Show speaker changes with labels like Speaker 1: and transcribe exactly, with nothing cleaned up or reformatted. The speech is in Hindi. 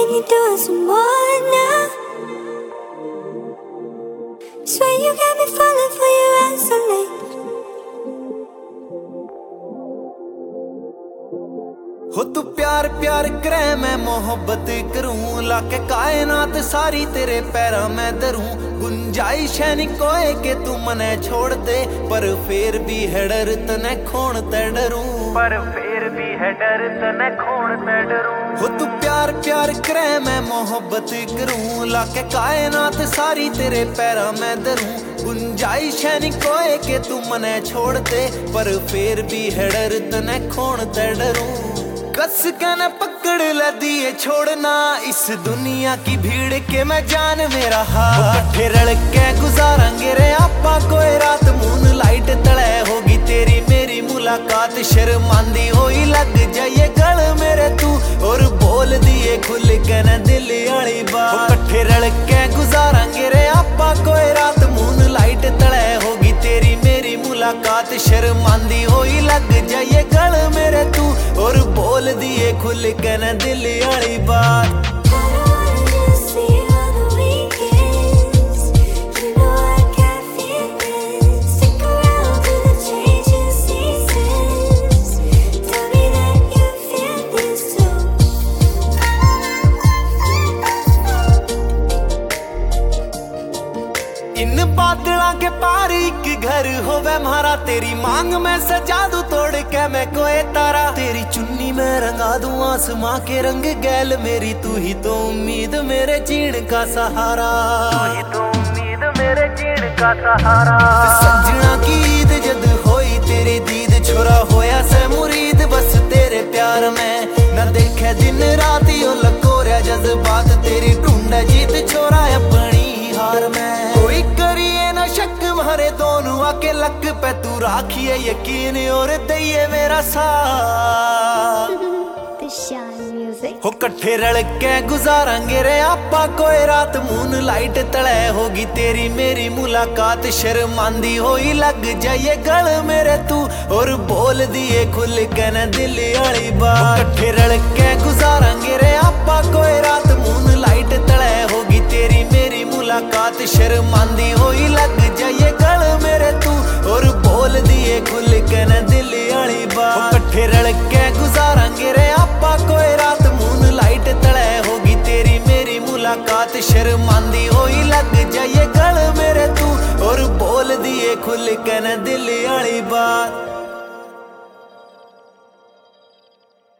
Speaker 1: Can you do some more now? Swear you got me falling for you as a late.
Speaker 2: हो तू प्यार प्यार करे मैं मोहब्बत करूं, लाके कायनात सारी तेरे पैरा मैं धरूं। गुंजाइश है नी कोई के तू मने छोड़ दे, पर फिर भी है डर तने खोण ते डरूं, पर फिर भी है डर तने खोण ते डरूं। हो तू प्यार प्यार करे मैं मोहब्बत करूं, लाके कायनात सारी तेरे पैरा मैं धरूं। गुंजाइश है नी कोई के तू मने छोड़ दे, पर फिर भी है डर तने खोण ते डरूं। कस के न पकड़ ले दिए छोड़ना इस दुनिया की भीड़ के मैं जान मेरा हाथ। कट्ठे रल के गुजारेंगे रे आपा कोई रात, मून लाइट तले होगी तेरी मेरी मुलाकात। शर्मांदी होई लग जाइए गल मेरे तू, और बोल दिए खुल के न दिल वाली बात। कट्ठे रल के गुजारेंगे रे आपा कोई रात, मून लाइट तले होगी तेरी मेरी मुलाकात। शर्मांदी होई लग जाइए गल मेरे तू, और बोल दिए खुल के न दिल वाली बात। इन बादलों के पार एक घर होवे म्हारा, तेरी मांग में सजा दूं तोड़ के मैं कोई तारा। तेरी चुन्नी में रंगा दूं आसमां के रंग गैल मेरी, तू ही तो उम्मीद मेरे जीण का सहारा, तू ही तो उम्मीद मेरे जीण का सहारा। सजना की ईद जद होई तेरी दीद, छोरा होया से मुरीद बस तेरे प्यार में। न देखे दिन रात यो लकोरिया जज्बात, तेरी ढूंढे जीत छोरा अपनी हार में। कोई करिए ना शक हमारे दोनों आके लक पे, तू राखिए यकीन और दइए मेरा साथ। हो कट्ठे रल के गुजारेंगे रे आपा कोई रात, मून लाइट तले होगी तेरी मेरी मुलाकात। शर्मांदी होई लग जाइए गल मेरे तू, और बोल दिए खुल के न दिल वाली बात। कट्ठे रल के गुजारेंगे रे आपा कोई रात, मून लाइट तले होगी तेरी मेरी मुलाकात। शर्मांदी होई लग जाइए गल मेरे तू, और बोल दिए खुल के न दिल वाली बात। कट्ठे रल के गुजारेंगे रे आपा कोई रात, मून लाइट तले होगी तेरी मेरी मुलाकात। शर्मांदी होई लग जाइए गल मेरे तू, और बोल दिए खुल के न दिल वाली बात।